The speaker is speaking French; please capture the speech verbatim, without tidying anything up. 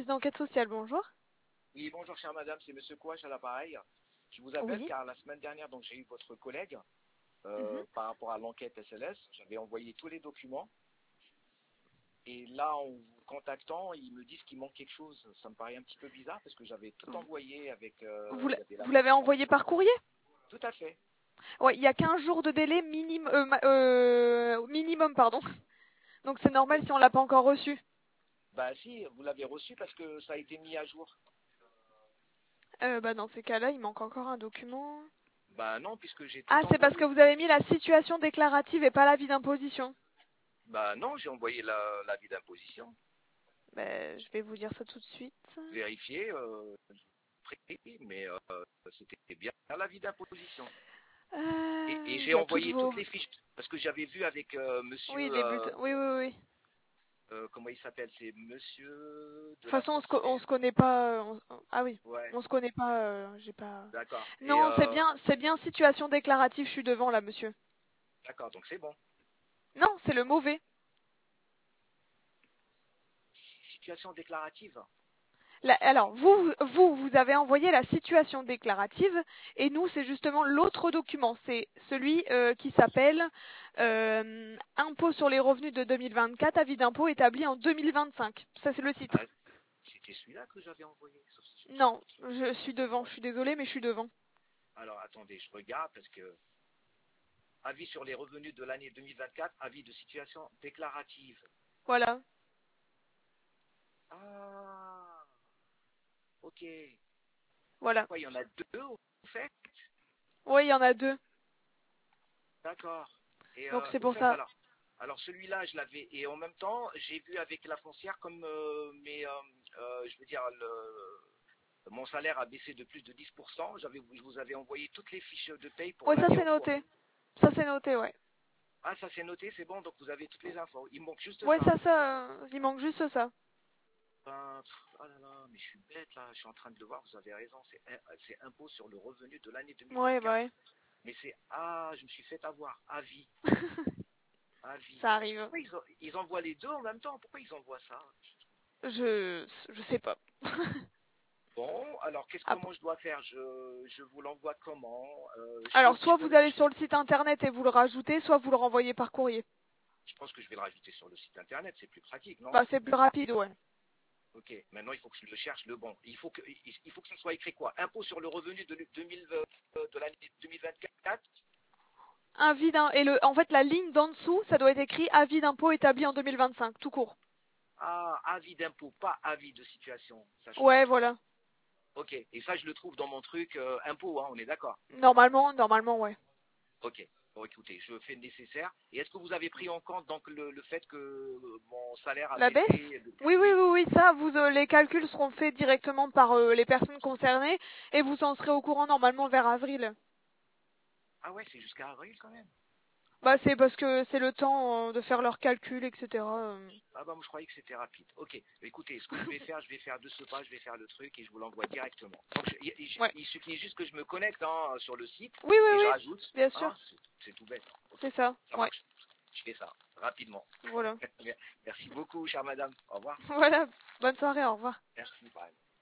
service d'enquête sociale, bonjour. Oui, bonjour chère madame, c'est monsieur Kouache à l'appareil. Je vous appelle Oui. car la semaine dernière, donc j'ai eu votre collègue Mhm. euh, par rapport à l'enquête S L S. J'avais envoyé tous les documents. Et là, en vous contactant, ils me disent qu'il manque quelque chose. Ça me paraît un petit peu bizarre parce que j'avais tout envoyé avec... Vous euh, il l'a- y avait la vous l'avez foncière. envoyé par courrier? Tout à fait. Ouais, il y a quinze jours de délai minim, euh, ma- euh, minimum, pardon. Donc c'est normal Et- si on l'a pas encore reçu. Bah si, vous l'avez reçu parce que ça a été mis à jour. Euh, bah dans ces cas-là, il manque encore un document. Bah non, puisque j'ai Ah, tout c'est parce envoyé. que vous avez mis la situation déclarative et pas l'avis d'imposition. Bah non, j'ai envoyé la- l'avis d'imposition. Bah, je vais vous dire ça tout de suite. Vérifié, euh, mais euh, c'était bien l'avis d'imposition. Et, et Euh, Il j'ai y a toutes envoyé vos... toutes les fiches parce que j'avais vu avec euh, Oui, monsieur, les buts. euh, Oui, oui, oui. De euh, comment il s'appelle, c'est monsieur toute de la façon, on se, co- on foncière. se connaît pas. euh, on- Ah oui, Ouais, on se connaît pas. euh, J'ai pas. d'accord. Et Non, c'est euh, bien, c'est bien situation déclarative. Je suis devant là, monsieur. d'accord, donc c'est bon. Non, c'est le mauvais. Situation déclarative. La- alors, vous, vous, vous avez envoyé la situation déclarative, et nous, c'est justement l'autre document. C'est celui euh, qui s'appelle euh, Impôt sur les revenus de deux mille vingt-quatre, avis d'impôt établi en deux mille vingt-cinq. Ça, c'est le Ah, titre. c'était celui-là que j'avais envoyé. Sauf si je me suis Non, trompé. je suis devant. Je suis désolée, mais je suis devant. Alors attendez, je regarde parce que avis sur les revenus de l'année deux mille vingt-quatre, avis de situation déclarative. Voilà, Ah, ok. voilà. Quoi, il y en a deux au fait? Oui, il y en a deux. D'accord. Et Donc euh, c'est au pour fait, ça. alors, alors celui-là, je l'avais. Et en même temps, j'ai vu avec la foncière comme euh, mes, euh, euh, je veux dire, le, mon salaire a baissé de plus de dix pour cent. J'avais, je vous avais envoyé toutes les fiches de paye pour Oui, ça l'année c'est en cours. noté. Ça c'est noté, ouais. Ah, ça c'est noté, c'est bon. Donc vous avez toutes les infos. Il me manque juste Ouais, ça. ça, ça, euh, il manque juste ça. Ben, pff, oh là là, mais je suis bête là. Je suis en train de le voir. Vous avez raison. C'est, c'est impôt sur le revenu de l'année Ouais, bah deux mille vingt-quatre. ouais. Mais c'est ah, je me suis fait avoir. Avis, avis. Ça Mais arrive. pourquoi ils, en- ils envoient les deux en même temps? Pourquoi ils envoient ça? Je, je sais pas. Bon, alors qu'est-ce Après. comment je dois faire? Je, je vous l'envoie comment? Euh, je Alors, peux, je soit vous peux, allez je, sur le site internet et vous le rajoutez, soit vous le renvoyez par courrier. je pense que je vais le rajouter sur le site internet, c'est plus pratique, non? Bah, c'est plus rapide, ouais. Ok, maintenant il faut que je le cherche le bon. Il faut que, il, il faut que ça soit écrit quoi? Impôt sur le revenu de, deux mille, euh, de l'année deux mille vingt-quatre? Avis d'un, et le, en fait, la ligne d'en dessous, ça doit être écrit avis d'impôt établi en deux mille vingt-cinq, tout court. Ah, avis d'impôt, pas avis de situation. Ça change Ouais, tout. voilà. Ok, et ça je le trouve dans mon truc euh, impôt, hein, on est d'accord? Normalement, normalement, ouais. Ok. Bon, écoutez, je fais le nécessaire. Et est-ce que vous avez pris en compte donc le, le fait que mon salaire a La baisse? baissé? Oui, oui, Oui. oui, oui, ça, vous, euh, les calculs seront faits directement par euh, les personnes concernées et vous en serez au courant normalement vers avril. Ah ouais, c'est jusqu'à avril quand même. Bah, c'est parce que c'est le temps euh, de faire leurs calculs, et cetera euh. Ah bah moi je croyais que c'était rapide. Ok, écoutez, ce que je vais faire, je vais faire de ce pas, je vais faire le truc et je vous l'envoie directement. Donc je- il, il- Ouais. il suffit juste que je me connecte hein, sur le site Oui, oui, et je oui, rajoute. bien Hein, sûr. c'est c'est tout bête. Ok, C'est ça. ça Ouais. marche. Je fais ça rapidement. Voilà. Merci beaucoup, chère madame. Au revoir. Voilà. Bonne soirée, au revoir. Merci, bye.